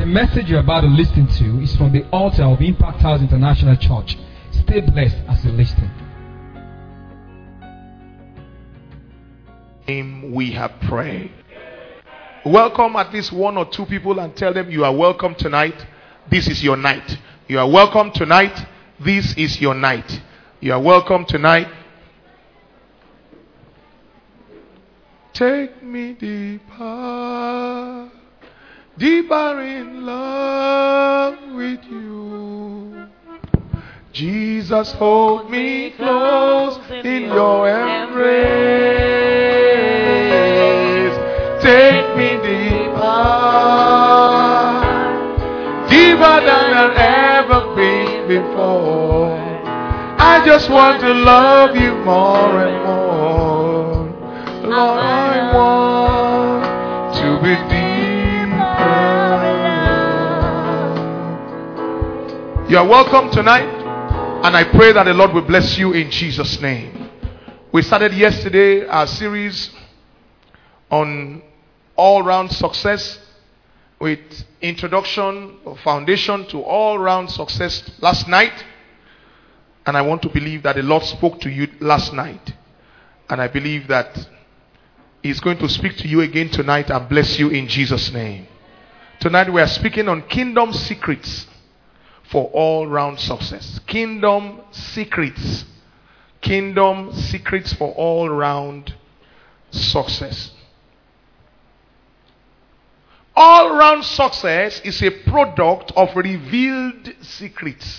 The message you're about to listen to is from the altar of Impact House International Church. Stay blessed as you listen. We have prayed. Welcome at least one or two people and tell them you are welcome tonight. This is your night. You are welcome tonight. This is your night. You are welcome tonight. Take me deeper, deeper in love with you. Jesus, hold me close in your embrace. Take me deeper, deeper than I've ever been before. I just want to love you more and more. Lord, I want to be deeper. You are welcome tonight, and I pray that the Lord will bless you in Jesus' name. We started yesterday our series on all-round success with introduction or foundation to all-round success last night, and I want to believe that the Lord spoke to you last night, and I believe that He's going to speak to you again tonight and bless you in Jesus' name. Tonight we are speaking on kingdom secrets for all-round success. Kingdom secrets. Kingdom secrets for all-round success. All-round success is a product of revealed secrets.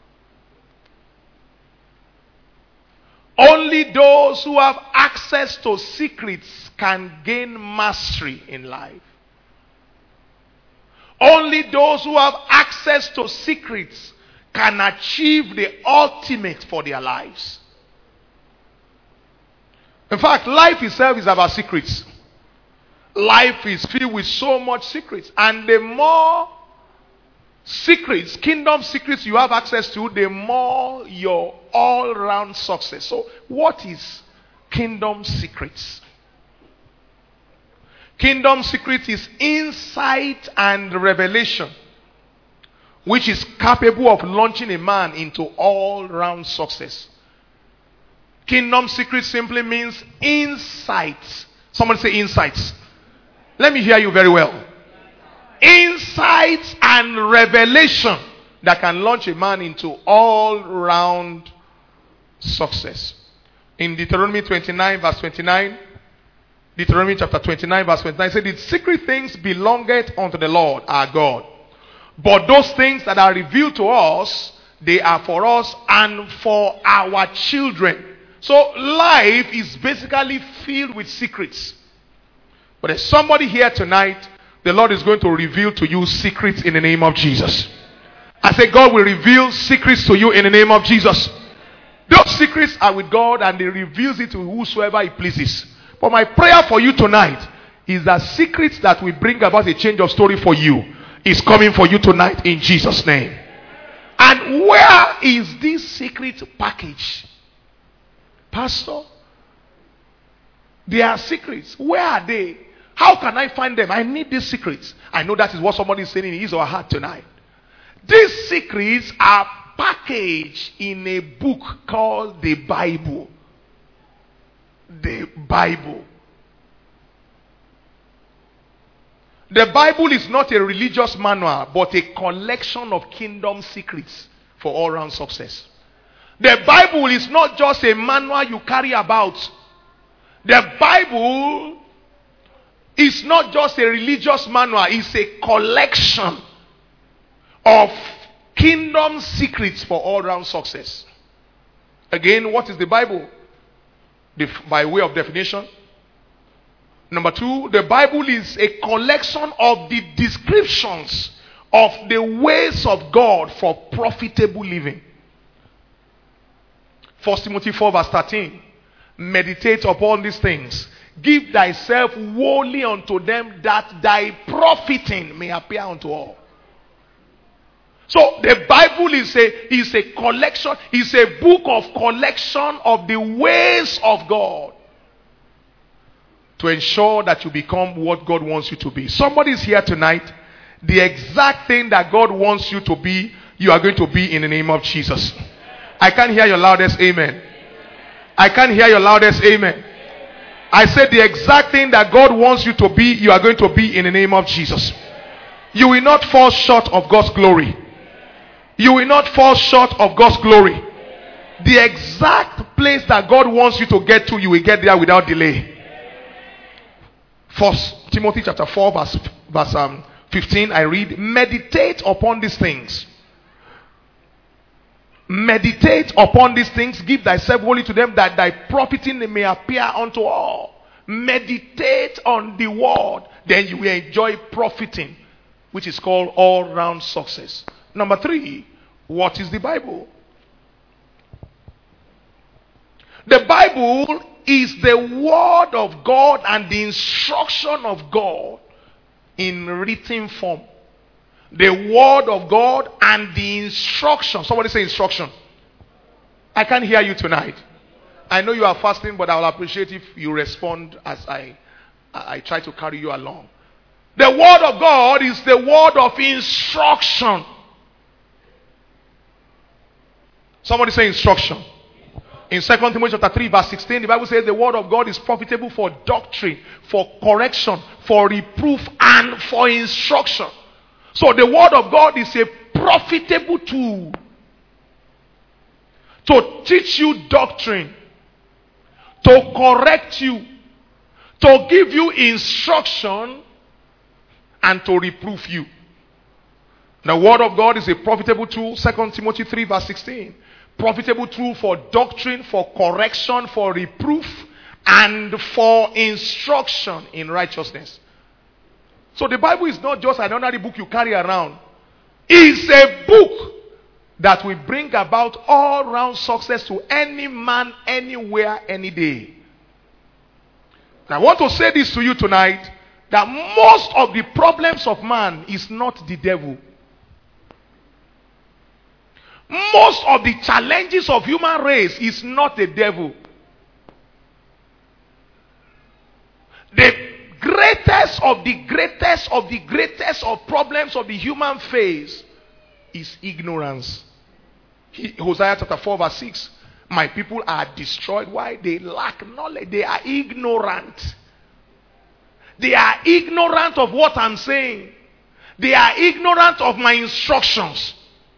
Only those who have access to secrets can gain mastery in life. Only those who have access to secrets can achieve the ultimate for their lives. In fact, life itself is about secrets. Life is filled with so much secrets. And the more secrets, kingdom secrets you have access to, the more your all-round success. So, what is kingdom secrets? Kingdom secrets is insight and revelation, which is capable of launching a man into all-round success. Kingdom secrets simply means insights. Someone say insights. Let me hear you very well. Insights and revelation that can launch a man into all-round success. In Deuteronomy 29 verse 29, Deuteronomy chapter 29 verse 29 said, "The secret things belongeth unto the Lord our God. But those things that are revealed to us, they are for us and for our children." So life is basically filled with secrets. But there's somebody here tonight, the Lord is going to reveal to you secrets in the name of Jesus. I say God will reveal secrets to you in the name of Jesus. Those secrets are with God and He reveals it to whosoever He pleases. But my prayer for you tonight is that secrets that will bring about a change of story for you is coming for you tonight in Jesus' name. And where is this secret package? Pastor, there are secrets. Where are they? How can I find them? I need these secrets. I know that is what somebody is saying in his or her heart tonight. These secrets are packaged in a book called the Bible. The Bible. The Bible is not a religious manual, but a collection of kingdom secrets for all-round success. The Bible is not just a manual you carry about. The Bible is not just a religious manual. It's a collection of kingdom secrets for all-round success. Again, what is the Bible? By way of definition. Number two, the Bible is a collection of the descriptions of the ways of God for profitable living. 1 Timothy 4 verse 13. Meditate upon these things. Give thyself wholly unto them, that thy profiting may appear unto all. So the Bible is a collection, is a book of collection of the ways of God to ensure that you become what God wants you to be. Somebody is here tonight. The exact thing that God wants you to be, you are going to be in the name of Jesus. I can't hear your loudest amen. I can't hear your loudest amen. I said the exact thing that God wants you to be, you are going to be in the name of Jesus. You will not fall short of God's glory. You will not fall short of God's glory. The exact place that God wants you to get to, you will get there without delay. 1 Timothy chapter 4 verse 15, I read, meditate upon these things. Meditate upon these things, give thyself wholly to them, that thy profiting may appear unto all. Meditate on the word, then you will enjoy profiting, which is called all-round success. Number 3, what is the Bible? The Bible is the word of God and the instruction of God in written form. The word of God and the instruction. Somebody say instruction. I can't hear you tonight. I know you are fasting, but I will appreciate if you respond as I try to carry you along. The word of God is the word of instruction. Somebody say instruction. In 2 Timothy chapter 3 verse 16, the Bible says the word of God is profitable for doctrine, for correction, for reproof, and for instruction. So the word of God is a profitable tool to teach you doctrine, to correct you, to give you instruction, and to reproof you. The word of God is a profitable tool. 2 Timothy 3 verse 16. Profitable tool for doctrine, for correction, for reproof, and for instruction in righteousness. So the Bible is not just an ordinary book you carry around. It's a book that will bring about all-round success to any man, anywhere, any day. And I want to say this to you tonight, that most of the problems of man is not the devil. Most of the challenges of human race is not the devil. The greatest of the greatest of the greatest of problems of the human face is ignorance. Hosea chapter 4 verse 6. My people are destroyed. Why? They lack knowledge. They are ignorant. They are ignorant of what I'm saying. They are ignorant of my instructions.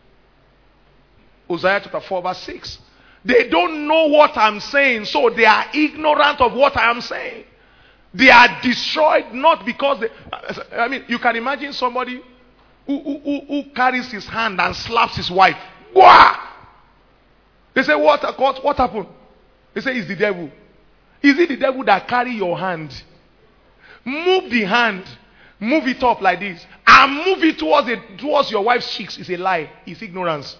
Hosea chapter 4 verse 6. They don't know what I'm saying, so they are ignorant of what I am saying. They are destroyed not because you can imagine somebody who carries his hand and slaps his wife. Wah! They say, what happened? They say, it's the devil. Is it the devil that carry your hand? Move the hand. Move it up like this. And move it towards your wife's cheeks. It's a lie. It's ignorance.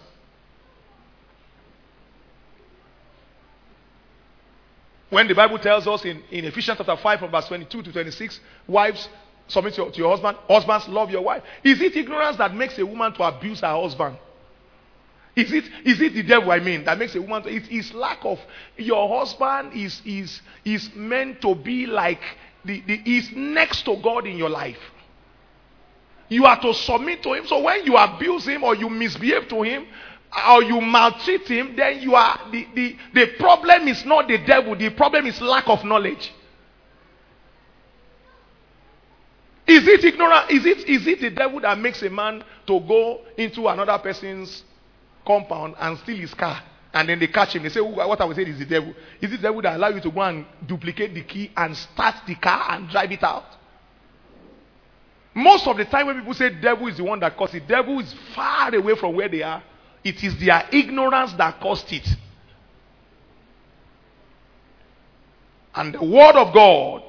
When the Bible tells us in Ephesians chapter 5 from verse 22 to 26, wives, submit to your husband. Husbands, love your wife. Is it ignorance that makes a woman to abuse her husband? Is it the devil, that makes a woman to... It's lack of... Your husband is meant to be like... He's next to God in your life. You are to submit to him. So when you abuse him or you misbehave to him, or you maltreat him, then you are the problem is not the devil. The problem is lack of knowledge. Is it ignorant? Is it the devil that makes a man to go into another person's compound and steal his car, and then they catch him? They say, what I would say is the devil. Is it the devil that allows you to go and duplicate the key and start the car and drive it out? Most of the time when people say devil is the one that caused it, the devil is far away from where they are. It is their ignorance that caused it. And the word of God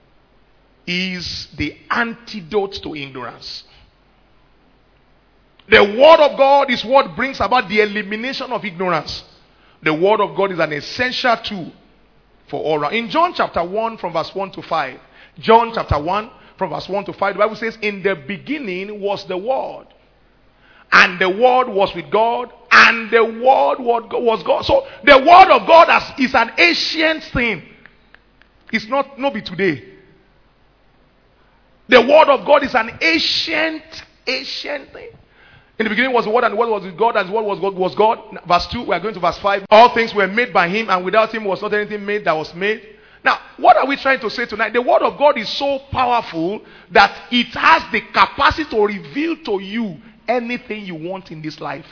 is the antidote to ignorance. The word of God is what brings about the elimination of ignorance. The word of God is an essential tool for all around. In John chapter 1 from verse 1 to 5. John chapter 1 from verse 1 to 5. The Bible says, in the beginning was the word. And the word was with God, and the word was God. So the word of God is an ancient thing. It's not be today. The word of God is an ancient ancient thing. In the beginning was the Word, and the Word was with God, and the Word was God. Verse 2, we are going to verse 5. All things were made by Him, and without Him was not anything made that was made. Now, what are we trying to say tonight? The Word of God is so powerful that it has the capacity to reveal to you anything you want in this life.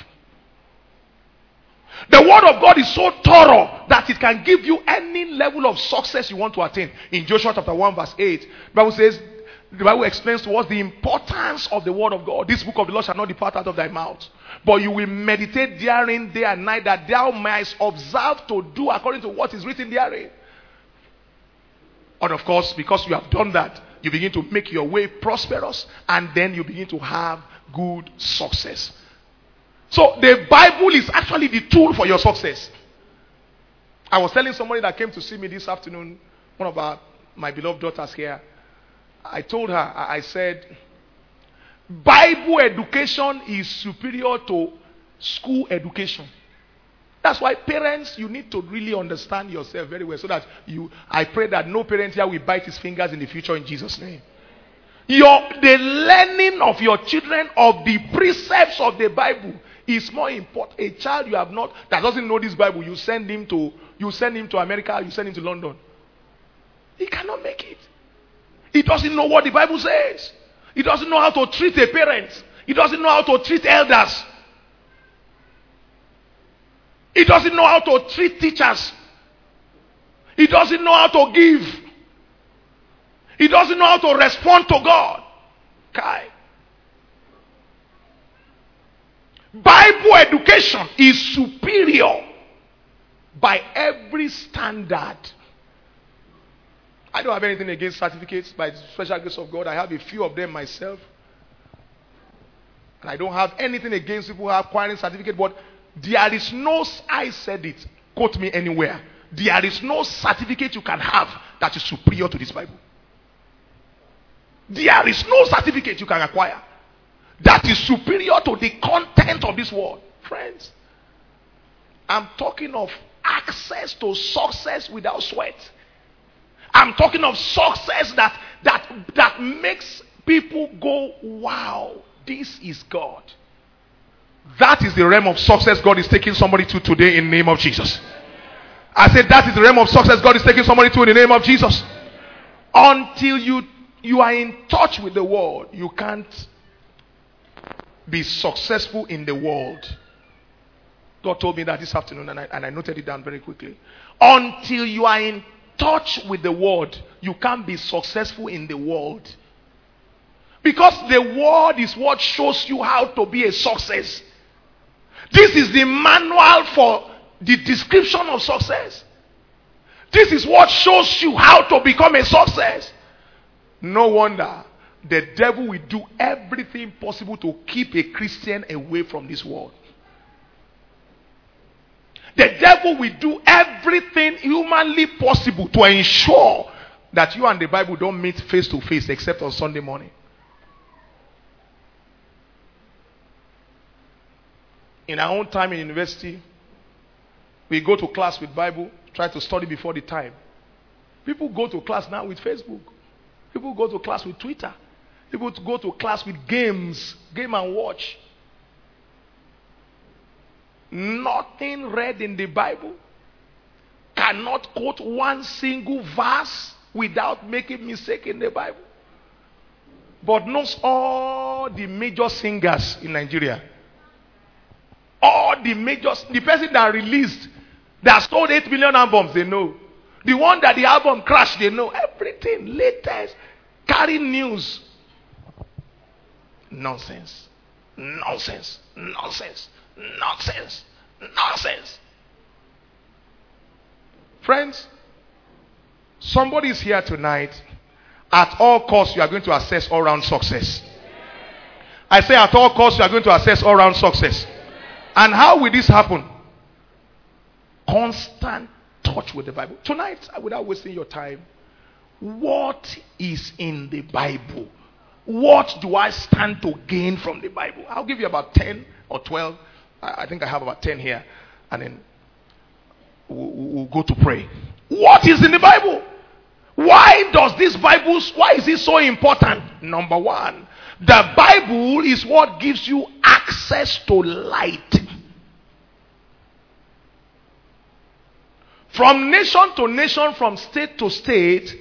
The Word of God is so thorough that it can give you any level of success you want to attain. In Joshua chapter 1 verse 8, the Bible explains to us the importance of the Word of God. This book of the law shall not depart out of thy mouth, but you will meditate therein day and night, that thou mayest observe to do according to what is written therein. And of course, because you have done that, you begin to make your way prosperous, and then you begin to have good success. So the Bible is actually the tool for your success. I was telling somebody that came to see me this afternoon, one of my beloved daughters here. I told her, I said, Bible education is superior to school education. That's why parents, you need to really understand yourself very well, so that I pray that no parent here will bite his fingers in the future in Jesus' name. The learning of your children of the precepts of the Bible is more important. A child that doesn't know this Bible, you send him to America, you send him to London. He cannot make it. He doesn't know what the Bible says. He doesn't know how to treat a parent. He doesn't know how to treat elders. He doesn't know how to treat teachers. He doesn't know how to give. He doesn't know how to respond to God. Kai. Bible education is superior by every standard. I don't have anything against certificates by the special grace of God. I have a few of them myself. And I don't have anything against people who are acquiring certificate, but there is no, I said it, quote me anywhere, there is no certificate you can have that is superior to this Bible. There is no certificate you can acquire that is superior to the content of this word. Friends, I'm talking of access to success without sweat. I'm talking of success that makes people go, wow, this is God. That is the realm of success God is taking somebody to today in the name of Jesus. I said that is the realm of success God is taking somebody to in the name of Jesus. Until you are in touch with the world, you can't be successful in the world. God told me that this afternoon, and I noted it down very quickly. Until you are in touch with the world, you can't be successful in the world. Because the word is what shows you how to be a success. This is the manual for the description of success. This is what shows you how to become a success. No wonder the devil will do everything possible to keep a Christian away from this world. The devil will do everything humanly possible to ensure that you and the Bible don't meet face to face except on Sunday morning. In our own time in university, we go to class with Bible, try to study before the time. People go to class now with Facebook. People go to class with Twitter. People go to class with games, game and watch. Nothing read in the Bible. Cannot quote one single verse without making mistake in the Bible. But knows all the major singers in Nigeria. All the person that released, that sold 8 million albums, they know. The one that the album crashed, they know. Everything, latest, carrying news. Nonsense. Nonsense. Nonsense. Nonsense. Nonsense. Friends, somebody is here tonight. At all costs, you are going to assess all-round success. I say at all costs, you are going to assess all-round success. And how will this happen? Constant touch with the Bible. Tonight, without wasting your time, what is in the Bible? What do I stand to gain from the Bible? I'll give you about 10 or 12. I think I have about 10 here. And then we'll go to pray. What is in the Bible? Why is this so important? Number one, The Bible is what gives you access to light. From nation to nation, from state to state,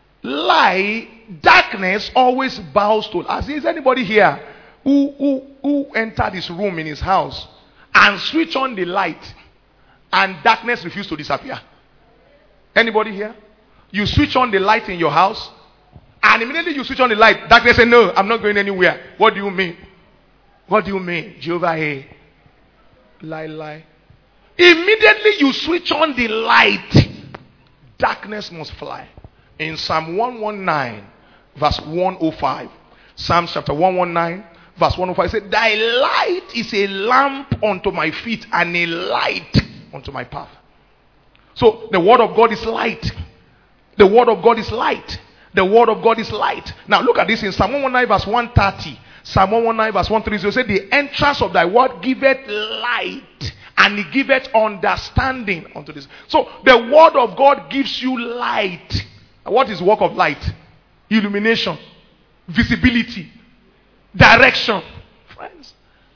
darkness always bows to. As is anybody here who entered this room in his house and switch on the light and darkness refused to disappear? Anybody here? You switch on the light in your house and immediately you switch on the light, darkness say, no, I'm not going anywhere. What do you mean? What do you mean? Jehovah, hey. Lie. Immediately you switch on the light, darkness must fly. In Psalm 119, verse 105. Psalm chapter 119, verse 105. It said, thy light is a lamp unto my feet and a light unto my path. So the word of God is light. The word of God is light. The word of God is light. Now look at this in Psalm 119, verse 130. Psalm 119, verse 130. It said, the entrance of thy word giveth light, and it giveth understanding unto this. So the word of God gives you light. What is work of light? Illumination, visibility, direction. Friends,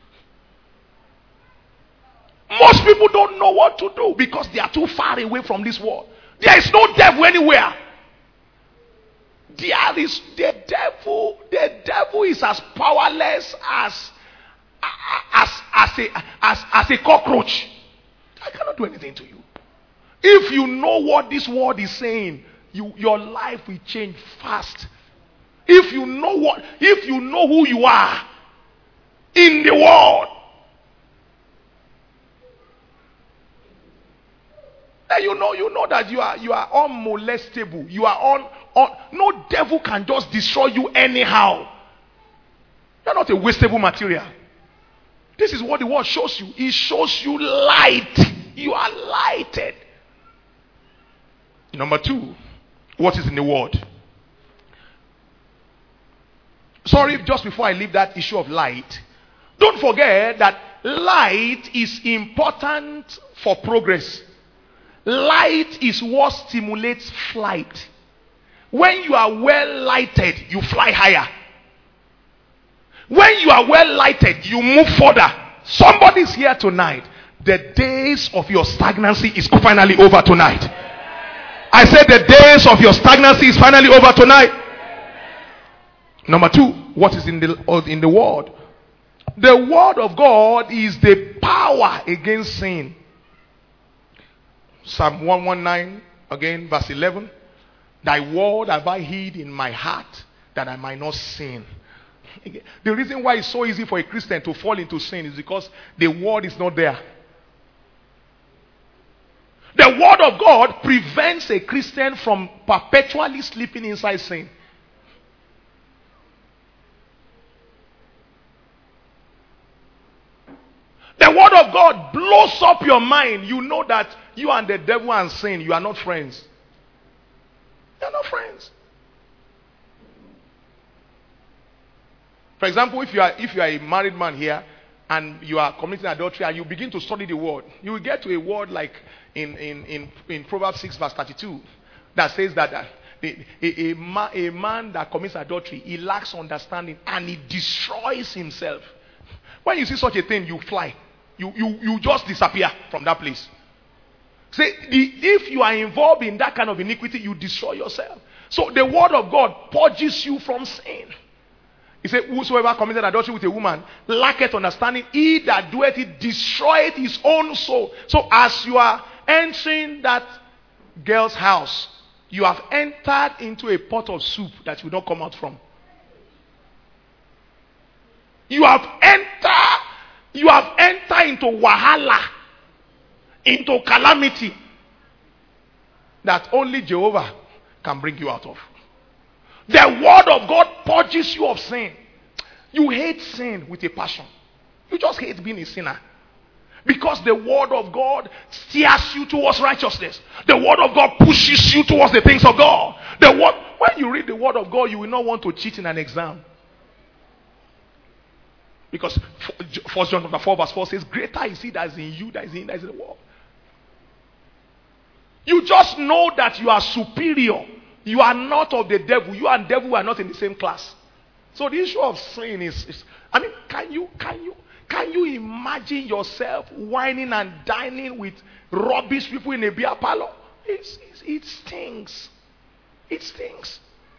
most people don't know what to do because they are too far away from this world. There is no devil anywhere. There is the devil. The devil is as powerless as a cockroach. I cannot do anything to you. If you know what this word is saying, your life will change fast. If you know who you are in the world, then you know that you are unmolestable. You are no devil can just destroy you anyhow. You are not a wastable material. This is what the word shows you. It shows you light. You are lighted. Number 2, what is in the word? Sorry, just before I leave that issue of light, don't forget that light is important for progress. Light is what stimulates flight. When you are well lighted, you fly higher. When you are well lighted, you move further. Somebody's here tonight. The days of your stagnancy is finally over tonight. I said the days of your stagnancy is finally over tonight. Number 2, what is in the word? The word of God is the power against sin. Psalm 119, again, verse 11. Thy word have I hid in my heart, that I might not sin. The reason why it's so easy for a Christian to fall into sin is because the word is not there. The word of God prevents a Christian from perpetually sleeping inside sin. The word of God blows up your mind. You know that you and the devil and sin, you are not friends. You are not friends. For example, if you are a married man here and you are committing adultery and you begin to study the word, you will get to a word like in Proverbs 6 verse 32 that says that a man that commits adultery, he lacks understanding and he destroys himself. When you see such a thing, you fly. You just disappear from that place. Say, if you are involved in that kind of iniquity, you destroy yourself. So the word of God purges you from sin. He said, whosoever committed adultery with a woman lacketh understanding. He that doeth it destroyeth his own soul. So as you are entering that girl's house, you have entered into a pot of soup that you will not come out from. You have entered into wahala, into calamity that only Jehovah can bring you out of. The word of God purges you of sin. You hate sin with a passion. You just hate being a sinner. Because the word of God steers you towards righteousness. The word of God pushes you towards the things of God. When you read the word of God, you will not want to cheat in an exam. Because 1 John 4 verse 4 says, greater is he that is in you, that is in the world. You just know that you are superior. You are not of the devil. You and devil are not in the same class. So the issue of sin is I mean, can you imagine yourself whining and dining with rubbish people in a beer parlor? It stinks. It stinks.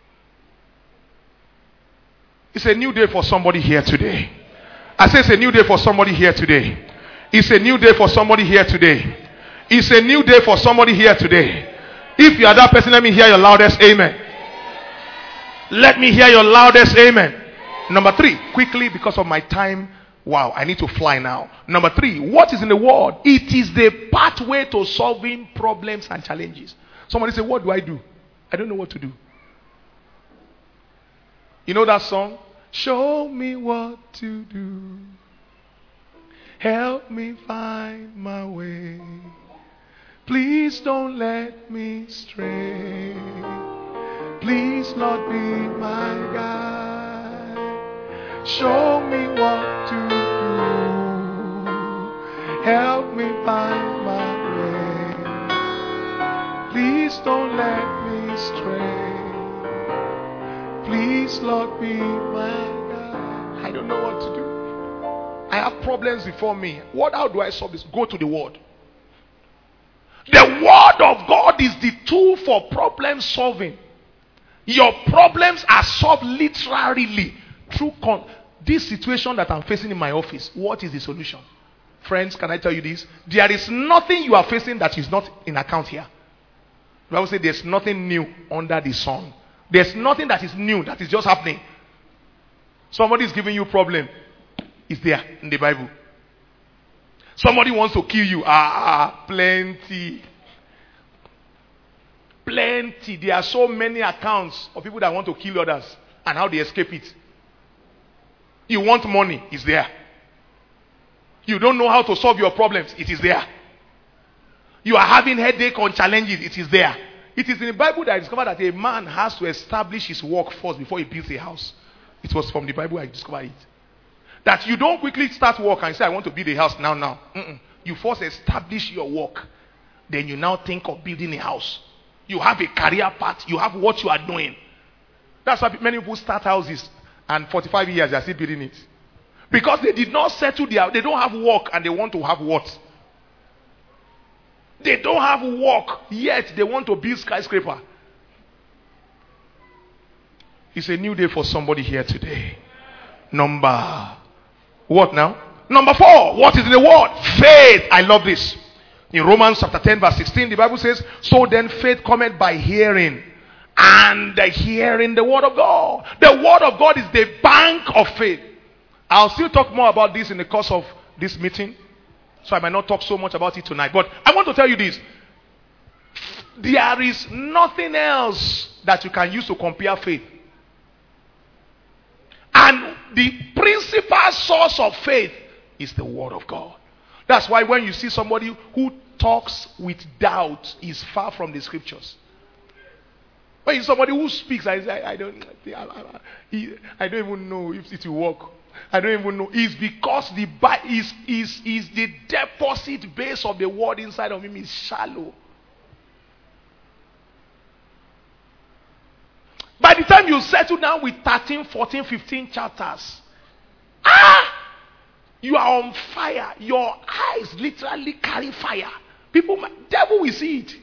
It's a new day for somebody here today. I say it's a new day for somebody here today. It's a new day for somebody here today. It's a new day for somebody here today. If you are that person, let me hear your loudest amen. Let me hear your loudest amen. Number 3, quickly because of my time. Wow, I need to fly now. Number 3, what is in the word? It is the pathway to solving problems and challenges. Somebody say, what do? I don't know what to do. You know that song? Show me what to do. Help me find my way. Please don't let me stray. Please, Lord, be my guide. Show me what to do. Help me find my way. Please don't let me stray. Please, Lord, be my guide. I don't know what to do. I have problems before me. How do I solve this? Go to the Word. The Word of God is the tool for problem solving. Your problems are solved literally through this situation that I'm facing in my office. What is the solution? Friends, can I tell you this? There is nothing you are facing that is not in account here. The Bible says there's nothing new under the sun. There's nothing that is new that is just happening. Somebody is giving you problem. It's there in the Bible. Somebody wants to kill you. Plenty. Plenty. There are so many accounts of people that want to kill others and how they escape it. You want money, it's there. You don't know how to solve your problems, it is there. You are having headache on challenges, it is there. It is in the Bible that I discovered that a man has to establish his work first before he builds a house. It was from the Bible I discovered it. That you don't quickly start work and say, I want to build a house now. You first establish your work. Then you now think of building a house. You have a career path. You have what you are doing. That's why many people start houses and 45 years they are still building it. Because they did not settle they don't have work and they want to have what? They don't have work yet they want to build skyscraper. It's a new day for somebody here today. Number what now? Number 4. What is in the word? Faith. I love this. In Romans chapter 10 verse 16, the Bible says, so then faith cometh by hearing, and hearing the word of God. The word of God is the bank of faith. I'll still talk more about this in the course of this meeting, so I might not talk so much about it tonight. But I want to tell you this. There is nothing else that you can use to compare faith. And the principal source of faith is the word of God. That's why when you see somebody who talks with doubt, is far from the scriptures. When you see somebody who speaks, I don't even know if it will work. I don't even know. It's because the deposit base of the word inside of him is shallow. By the time you settle down with 13, 14, 15 chapters, you are on fire. Your eyes literally carry fire. Devil will see it.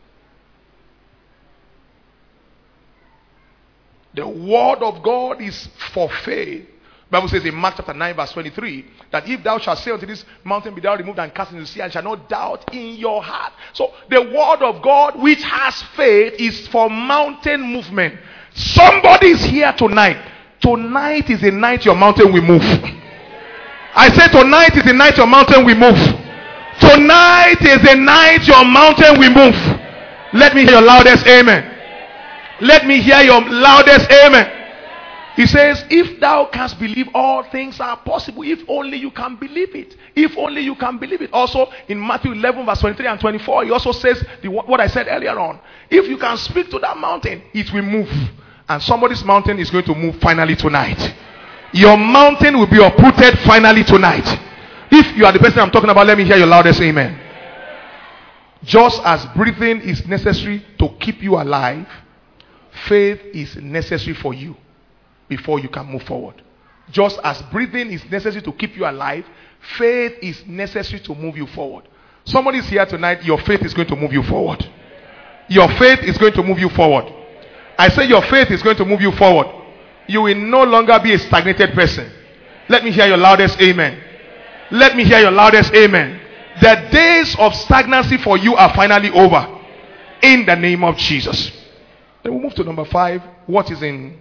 The word of God is for faith. The Bible says in Mark chapter 9 verse 23 that if thou shalt say unto this mountain, be thou removed and cast into the sea, and shall not doubt in your heart. So the word of God which has faith is for mountain movement. Somebody is here tonight. Tonight is the night your mountain will move. I say tonight is the night your mountain will move. Tonight is the night your mountain will move. Let me hear your loudest amen. Let me hear your loudest amen. He says, if thou canst believe, all things are possible. If only you can believe it. If only you can believe it. Also, in Matthew 11 verse 23 and 24, he also says what I said earlier on. If you can speak to that mountain, it will move. And somebody's mountain is going to move finally tonight. Your mountain will be uprooted finally tonight. If you are the person I'm talking about, let me hear your loudest amen. Just as breathing is necessary to keep you alive, faith is necessary for you. before you can move forward. Just as breathing is necessary to keep you alive, faith is necessary to move you forward. Somebody is here tonight, your faith is going to move you forward. Your faith is going to move you forward. I say your faith is going to move you forward. You will no longer be a stagnated person. Let me hear your loudest amen. Let me hear your loudest amen. The days of stagnancy for you are finally over. In the name of Jesus. Then we'll move to number 5. What is in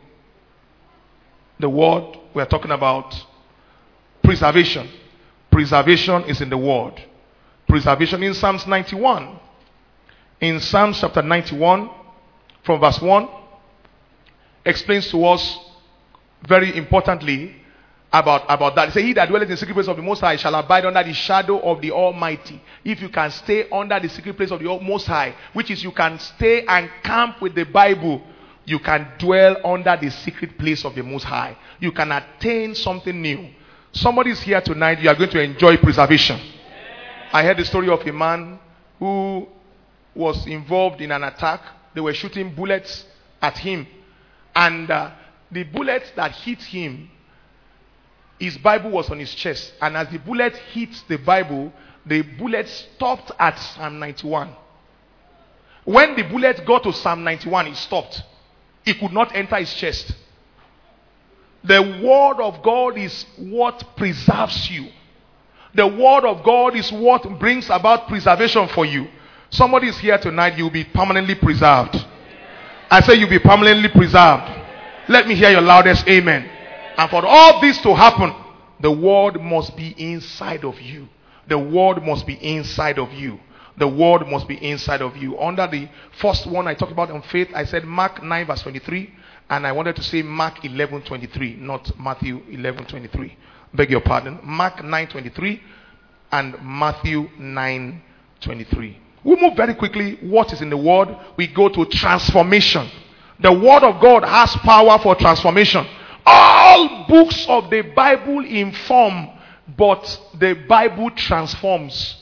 the word? We are talking about preservation. Preservation is in the word. Preservation in Psalms 91. In Psalms chapter 91, from verse 1, explains to us very importantly about that. It says, he that dwelleth in the secret place of the Most High shall abide under the shadow of the Almighty. If you can stay under the secret place of the Most High, which is you can stay and camp with the Bible, you can dwell under the secret place of the Most High. You can attain something new. Somebody is here tonight, you are going to enjoy preservation. I heard the story of a man who was involved in an attack. They were shooting bullets at him. And the bullets that hit him, his Bible was on his chest. And as the bullet hit the Bible, the bullet stopped at Psalm 91. When the bullet got to Psalm 91, it stopped. It could not enter his chest. The word of God is what preserves you. The word of God is what brings about preservation for you. Somebody is here tonight, you'll be permanently preserved. I say you'll be permanently preserved. Let me hear your loudest amen. And for all this to happen, the word must be inside of you. The word must be inside of you. The word must be inside of you. Under the first one I talked about on faith, I said Mark 9 verse 23. And I wanted to say Mark 11:23, not Matthew 11:23. Beg your pardon. Mark 9:23 and Matthew 9:23. We move very quickly. What is in the word? We go to transformation. The word of God has power for transformation. All books of the Bible inform, but the Bible transforms.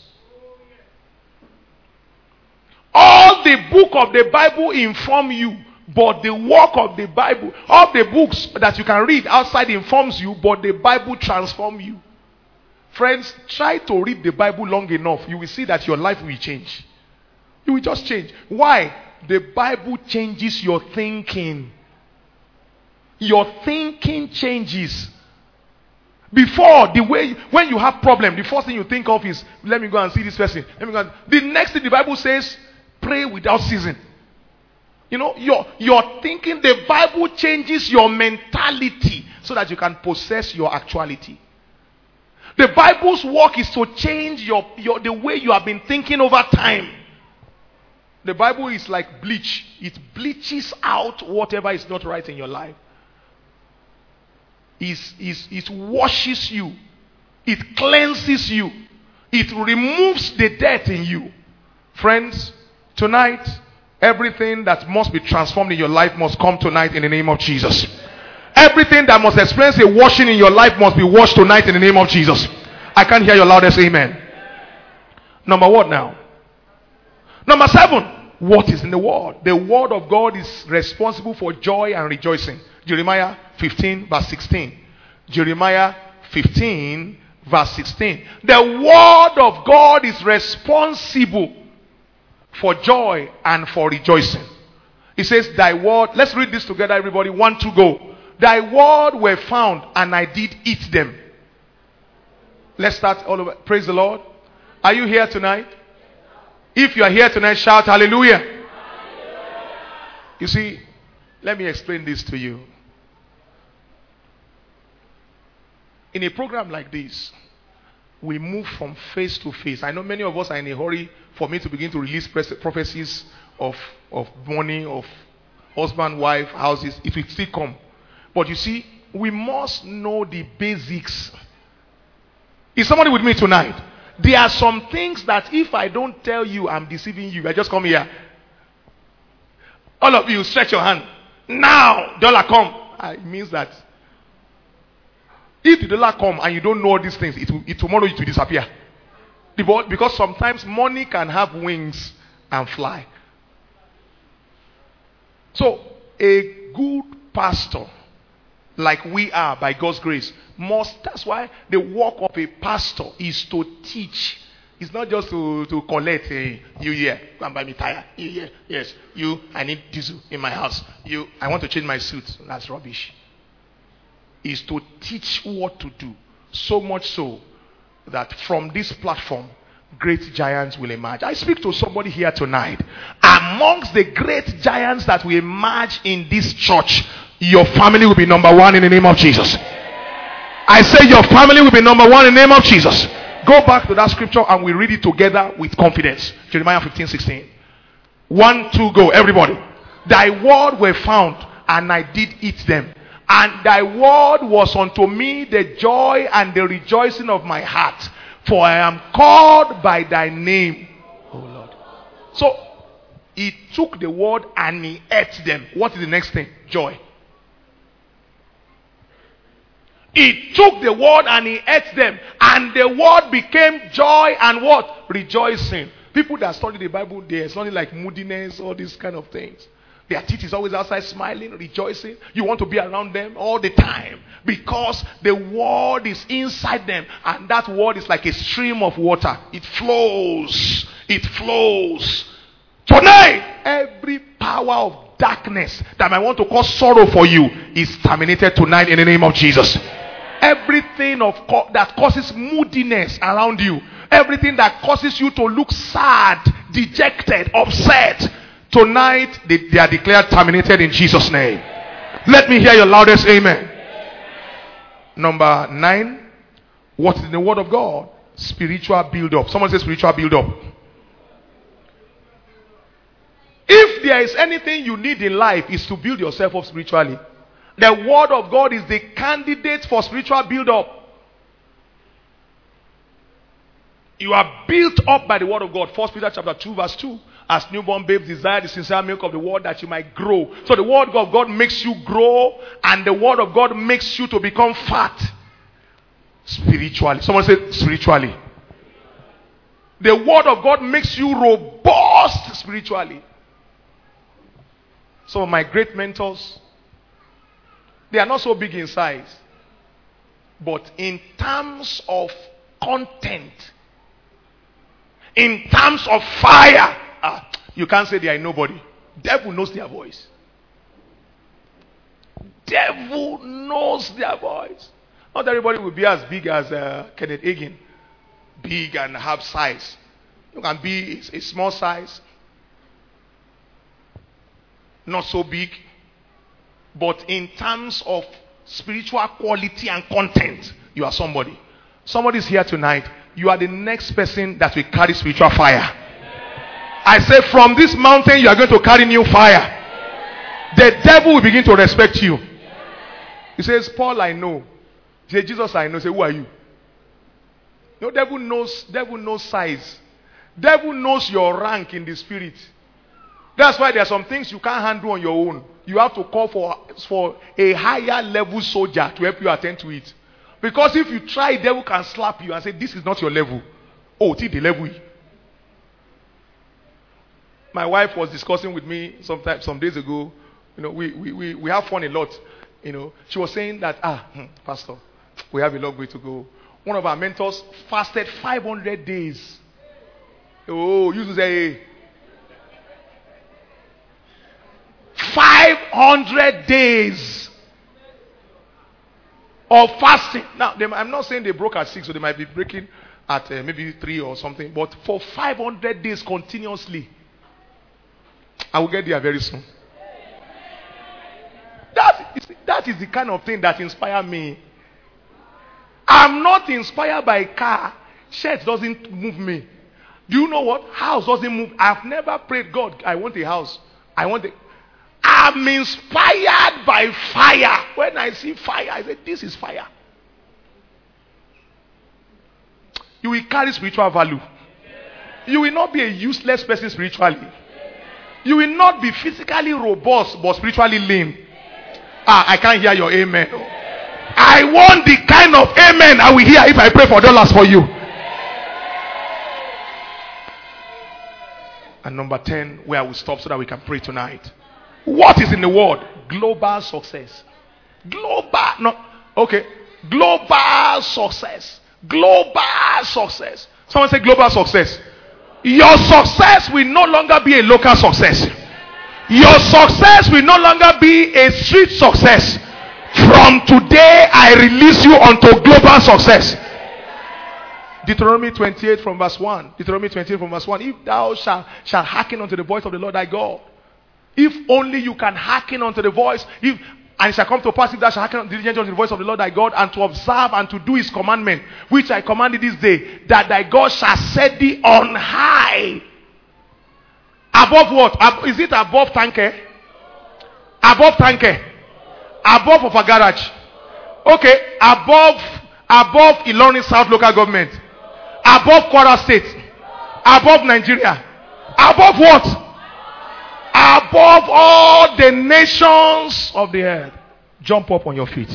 All the book of the Bible inform you, but the work of the Bible, all the books that you can read outside informs you, but the Bible transforms you. Friends, try to read the Bible long enough. You will see that your life will change. You will just change. Why? The Bible changes your thinking. Your thinking changes. Before, the way, when you have problem, the first thing you think of is, let me go and see this person. Let me go. The next thing the Bible says, pray without ceasing. You know, your thinking, the Bible changes your mentality so that you can possess your actuality. The Bible's work is to change the way you have been thinking over time. The Bible is like bleach. It bleaches out whatever is not right in your life. It washes you. It cleanses you. It removes the dirt in you. Friends, tonight, everything that must be transformed in your life must come tonight in the name of Jesus. Everything that must experience a washing in your life must be washed tonight in the name of Jesus. I can't hear your loudest amen. Number what now? Number 7. What is in the word? The word of God is responsible for joy and rejoicing. Jeremiah 15 verse 16. Jeremiah 15 verse 16. The word of God is responsible for joy and for rejoicing. It says, thy word, let's read this together everybody, 1, 2, go. Thy word were found and I did eat them. Let's start all over. Praise the Lord. Are you here tonight? If you are here tonight, shout hallelujah. Hallelujah. You see, let me explain this to you. In a program like this, we move from phase to phase. I know many of us are in a hurry for me to begin to release prophecies of money, of husband, wife, houses. It will still come. But you see, we must know the basics. Is somebody with me tonight? There are some things that if I don't tell you, I'm deceiving you. I just come here. All of you, stretch your hand. Now, dollar come. It means that if the dollar come and you don't know all these things, tomorrow it will disappear. Because sometimes money can have wings and fly. So, a good pastor like we are by God's grace, that's why the work of a pastor is to teach. It's not just to collect. You here, go and buy me tire. You here, yes. You, I need diesel in my house. You, I want to change my suit. That's rubbish. Is to teach what to do. So much so that from this platform, great giants will emerge. I speak to somebody here tonight. Amongst the great giants that will emerge in this church, your family will be number one in the name of Jesus. I say your family will be number one in the name of Jesus. Go back to that scripture and we read it together with confidence. Jeremiah 15:16. 1, 2, go. Everybody. Thy word were found, and I did eat them. And thy word was unto me the joy and the rejoicing of my heart. For I am called by thy name, O Lord. So, he took the word and he ate them. What is the next thing? Joy. He took the word and he ate them. And the word became joy and what? Rejoicing. People that study the Bible, they are something like moodiness, all these kind of things. Their teeth is always outside smiling, rejoicing. You want to be around them all the time. Because the word is inside them. And that word is like a stream of water. It flows. It flows. Tonight, every power of darkness that might want to cause sorrow for you is terminated tonight in the name of Jesus. Everything that causes moodiness around you, everything that causes you to look sad, dejected, upset, tonight they are declared terminated in Jesus' name. Let me hear your loudest amen. Number 9, what is in the word of God? Spiritual build-up. Someone say spiritual build-up. If there is anything you need in life, is to build yourself up spiritually. The word of God is the candidate for spiritual build-up. You are built up by the word of God. 1 Peter chapter 2 verse 2. As newborn babes desire the sincere milk of the word that you might grow. So the word of God makes you grow, and the word of God makes you to become fat. Spiritually. Someone say spiritually. The word of God makes you robust spiritually. Some of my great mentors, they are not so big in size. But in terms of content, in terms of fire, you can't say they are nobody. Devil knows their voice. Devil knows their voice. Not everybody will be as big as Kenneth Hagin. Big and have size. You can be a small size. Not so big. But in terms of spiritual quality and content, you are somebody. Somebody is here tonight. You are the next person that will carry spiritual fire. I say from this mountain you are going to carry new fire. The devil will begin to respect you. He says, Paul, I know. He says, Jesus, I know. He says, who are you? No, devil knows size. Devil knows your rank in the spirit. That's why there are some things you can't handle on your own. You have to call for a higher level soldier to help you attend to it. Because if you try, the devil can slap you and say, this is not your level. Oh, it's the level. My wife was discussing with me some days ago. You know, we have fun a lot. You know, she was saying that, Pastor, we have a long way to go. One of our mentors fasted 500 days. Oh, you used to say, 500 days of fasting. Now, I'm not saying they broke at 6, so they might be breaking at maybe 3 or something. But for 500 days continuously. I will get there very soon. That is the kind of thing that inspires me. I'm not inspired by a car. Shirt doesn't move me. Do you know what? House doesn't move. I've never prayed, God, I want a house. I'm inspired by fire. When I see fire, I say, this is fire. You will carry spiritual value. You will not be a useless person spiritually. You will not be physically robust but spiritually lean. I can't hear your amen. I want the kind of amen I will hear if I pray for dollars for you. And number 10, where I will stop so that we can pray tonight. What is in the word? Global success. Global. No. Okay. Global success. Global success. Someone say global success. Your success will no longer be a local success. Your success will no longer be a street success. From today, I release you unto global success. Deuteronomy 28 from verse 1. Deuteronomy 28 from verse 1. If thou shalt hearken unto the voice of the Lord thy God. If only you can hearken unto the voice. And it shall come to pass, if thou shalt hearken diligently unto the voice of the Lord thy God, and to observe and to do his commandment, which I commanded this day, that thy God shall set thee on high. Above what? Is it above Tanke? Above Tanke? Above of a garage? Okay. Above Ilorin South local government? Above Kwara State? Above Nigeria? Above what? Above all the nations of the earth. Jump up on your feet.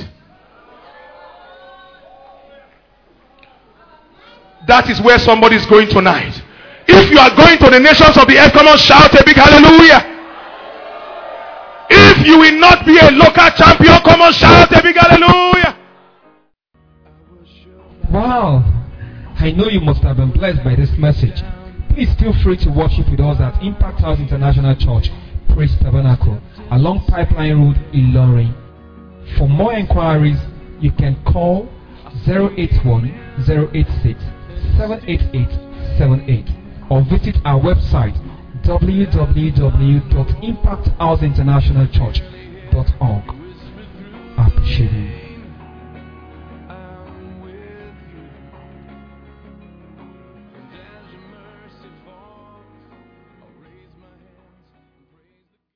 That is where somebody is going tonight. If you are going to the nations of the earth, come on, shout a big hallelujah. If you will not be a local champion, come on, shout a big hallelujah. Wow. I know you must have been blessed by this message. Please feel free to worship with us at Impact House International Church, Praise Tabernacle, along Pipeline Road, Ilorin. For more inquiries, you can call 081-086-78878 or visit our website www.impacthouseinternationalchurch.org. I appreciate you.